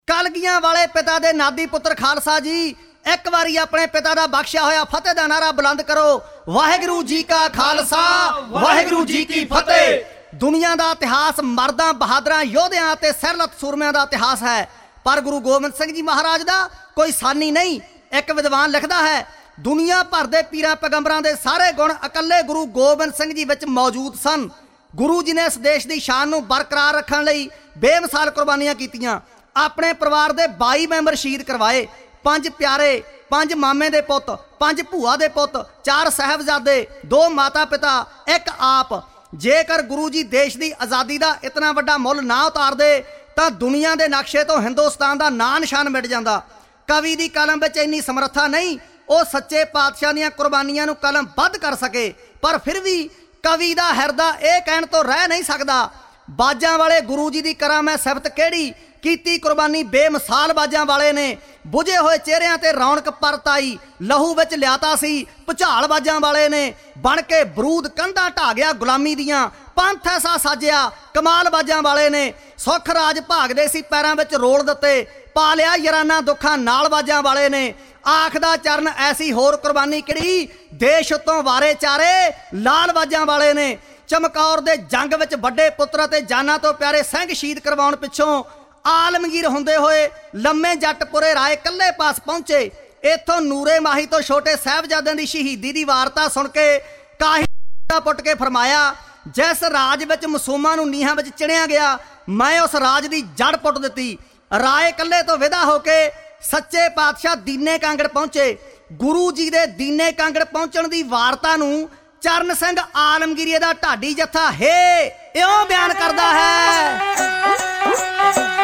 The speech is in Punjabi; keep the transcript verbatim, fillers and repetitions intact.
ਕਲਗੀਆਂ ਵਾਲੇ ਪਿਤਾ ਦੇ ਨਾਦੀ ਪੁੱਤਰ ਖਾਲਸਾ ਜੀ, ਇੱਕ ਵਾਰੀ ਆਪਣੇ ਪਿਤਾ ਦਾ ਬਖਸ਼ਿਆ ਹੋਇਆ ਫਤਿਹ ਦਾ ਨਾਰਾ ਬੁਲੰਦ ਕਰੋ। ਵਾਹਿਗੁਰੂ ਜੀ ਕਾ ਖਾਲਸਾ, ਵਾਹਿਗੁਰੂ ਜੀ ਕੀ ਫਤਿਹ। ਦੁਨੀਆ ਦਾ ਇਤਿਹਾਸ ਮਰਦਾਂ, ਬਹਾਦਰਾਂ, ਯੋਧਿਆਂ ਅਤੇ ਸਿਰਲੱਤ ਸੂਰਮਿਆਂ ਦਾ ਇਤਿਹਾਸ ਹੈ, ਪਰ ਗੁਰੂ ਗੋਬਿੰਦ ਸਿੰਘ ਜੀ ਮਹਾਰਾਜ ਦਾ ਕੋਈ ਸਾਨੀ ਨਹੀਂ। ਇੱਕ ਵਿਦਵਾਨ ਲਿਖਦਾ ਹੈ, ਦੁਨੀਆ ਭਰ ਦੇ ਪੀਰਾਂ ਪੈਗੰਬਰਾਂ ਦੇ ਸਾਰੇ ਗੁਣ ਇਕੱਲੇ ਗੁਰੂ ਗੋਬਿੰਦ ਸਿੰਘ ਜੀ ਵਿੱਚ ਮੌਜੂਦ ਸਨ। ਗੁਰੂ ਜੀ ਨੇ ਇਸ ਦੇਸ਼ ਦੀ ਸ਼ਾਨ ਨੂੰ ਬਰਕਰਾਰ ਰੱਖਣ ਲਈ ਬੇਮਿਸਾਲ ਕੁਰਬਾਨੀਆਂ ਕੀਤੀਆਂ। ਆਪਣੇ ਪਰਿਵਾਰ ਦੇ ਬਾਈ ਮੈਂਬਰ ਸ਼ਹੀਦ ਕਰਵਾਏ। ਪੰਜ ਪਿਆਰੇ, ਪੰਜ ਮਾਮੇ ਦੇ ਪੁੱਤ, ਪੰਜ ਭੂਆ ਦੇ ਪੁੱਤ, ਚਾਰ ਸਾਹਿਬਜ਼ਾਦੇ, ਦੋ ਮਾਤਾ ਪਿਤਾ, ਇੱਕ ਆਪ। ਜੇਕਰ ਗੁਰੂ ਜੀ ਦੇਸ਼ ਦੀ ਆਜ਼ਾਦੀ ਦਾ ਇਤਨਾ ਵੱਡਾ ਮੁੱਲ ਨਾ ਉਤਾਰਦੇ ਤਾਂ ਦੁਨੀਆ ਦੇ ਨਕਸ਼ੇ ਤੋਂ ਹਿੰਦੁਸਤਾਨ ਦਾ ਨਾਂ ਨਿਸ਼ਾਨ ਮਿਟ ਜਾਂਦਾ। ਕਵੀ ਦੀ ਕਲਮ ਵਿੱਚ ਇੰਨੀ ਸਮਰੱਥਾ ਨਹੀਂ, ਉਹ ਸੱਚੇ ਪਾਤਸ਼ਾਹ ਦੀਆਂ ਕੁਰਬਾਨੀਆਂ ਨੂੰ ਕਲਮਬੱਧ ਕਰ ਸਕੇ, ਪਰ ਫਿਰ ਵੀ ਕਵੀ ਦਾ ਹਿਰਦਾ ਇਹ ਕਹਿਣ ਤੋਂ ਰਹਿ ਨਹੀਂ ਸਕਦਾ, ਬਾਜਾਂ ਵਾਲੇ ਗੁਰੂ ਜੀ ਦੀ ਕਰਾਂ ਮੈਂ ਸਿਫਤ ਕਿਹੜੀ, ਕੀਤੀ ਕੁਰਬਾਨੀ ਬੇਮਿਸਾਲ ਬਾਜਾਂ ਵਾਲੇ ਨੇ। ਬੁਝੇ ਹੋਏ ਚਿਹਰਿਆਂ ਤੇ ਰੌਣਕ ਪਰਤ ਆਈ, ਲਹੂ ਵਿੱਚ ਲਿਆਤਾ ਸੀ ਭੁਚਾਲ ਬਾਜਾਂ ਵਾਲੇ ਨੇ। ਬਣ ਕੇ ਬਰੂਦ ਕੰਧਾਂ ਢਾ ਗਿਆ ਗੁਲਾਮੀ ਦੀਆਂ, ਪੰਥ ਐਸਾ ਸਾਜਿਆ ਕਮਾਲ ਬਾਜਾਂ ਵਾਲੇ ਨੇ। ਸੁੱਖ ਰਾਜ ਭਾਗਦੇ ਸੀ ਪੈਰਾਂ ਵਿੱਚ ਰੋਲ ਦਿੱਤੇ, ਪਾ ਲਿਆ ਯਾਰਾਨਾ ਦੁੱਖਾਂ ਨਾਲ ਬਾਜਾਂ ਵਾਲੇ ਨੇ। ਆਖਦਾ ਚਰਨ ਐਸੀ ਹੋਰ ਕੁਰਬਾਨੀ ਕਿਹੜੀ, ਦੇਸ਼ ਉੱਤੋਂ ਵਾਰੇ ਚਾਰੇ ਲਾਲ ਬਾਜਾਂ ਵਾਲੇ ਨੇ। ਚਮਕੌਰ ਦੇ ਜੰਗ ਵਿੱਚ ਵੱਡੇ ਪੁੱਤਰ ਅਤੇ ਜਾਨਾਂ ਤੋਂ ਪਿਆਰੇ ਸਿੰਘ ਸ਼ਹੀਦ ਕਰਵਾਉਣ ਪਿੱਛੋਂ ਆਲਮਗੀਰ ਹੁੰਦੇ ਹੋਏ ਲੰਮੇ ਜੱਟਪੁਰੇ ਰਾਏ ਕੱਲੇ ਪਾਸ ਪਹੁੰਚੇ। ਇੱਥੋਂ ਨੂਰੇ ਮਾਹੀ ਤੋਂ ਛੋਟੇ ਸਾਹਿਬਜ਼ਾਦਿਆਂ ਦੀ ਸ਼ਹੀਦੀ ਦੀ ਵਾਰਤਾ ਸੁਣ ਕੇ ਕਾਹੀ ਪੁੱਟ ਕੇ ਫਰਮਾਇਆ, ਜਿਸ ਰਾਜ ਵਿੱਚ ਮਾਸੂਮਾਂ ਨੂੰ ਨੀਹਾਂ ਵਿੱਚ ਚਿਣਿਆ ਗਿਆ, ਮੈਂ ਉਸ ਰਾਜ ਦੀ ਜੜ ਪੁੱਟ ਦਿੱਤੀ। ਰਾਏ ਕੱਲੇ ਤੋਂ ਵਿਦਾ ਹੋ ਕੇ ਸੱਚੇ ਪਾਤਸ਼ਾਹ ਦੀਨੇ ਕਾਂਗੜ ਪਹੁੰਚੇ। ਗੁਰੂ ਜੀ ਦੇ ਦੀਨੇ ਕਾਂਗੜ ਪਹੁੰਚਣ ਦੀ ਵਾਰਤਾ ਨੂੰ ਚਰਨ ਸਿੰਘ ਆਲਮਗੀਰੀਏ ਦਾ ਢਾਡੀ ਜੱਥਾ ਹੇ ਇਉਂ ਬਿਆਨ ਕਰਦਾ ਹੈ।